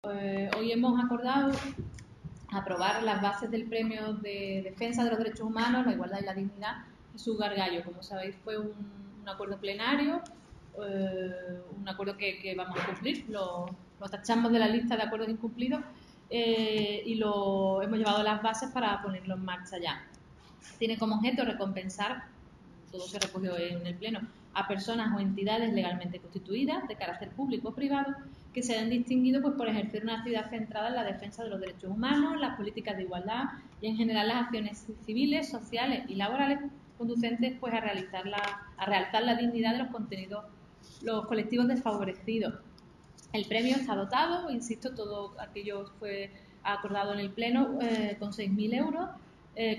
Hoy hemos acordado aprobar las bases del Premio de Defensa de los Derechos Humanos, la Igualdad y la Dignidad, Jesús Gargallo. Como sabéis, fue un acuerdo plenario, un acuerdo que vamos a cumplir, lo tachamos de la lista de acuerdos incumplidos y lo hemos llevado a las bases para ponerlo en marcha ya. Tiene como objeto recompensar, todo se recogió en el Pleno, a personas o entidades legalmente constituidas de carácter público o privado que se hayan distinguido por ejercer una actividad centrada en la defensa de los derechos humanos, las políticas de igualdad y en general las acciones civiles, sociales y laborales conducentes a realzar la dignidad de los colectivos desfavorecidos. El premio está dotado, insisto, todo aquello fue acordado en el Pleno, con 6.000 euros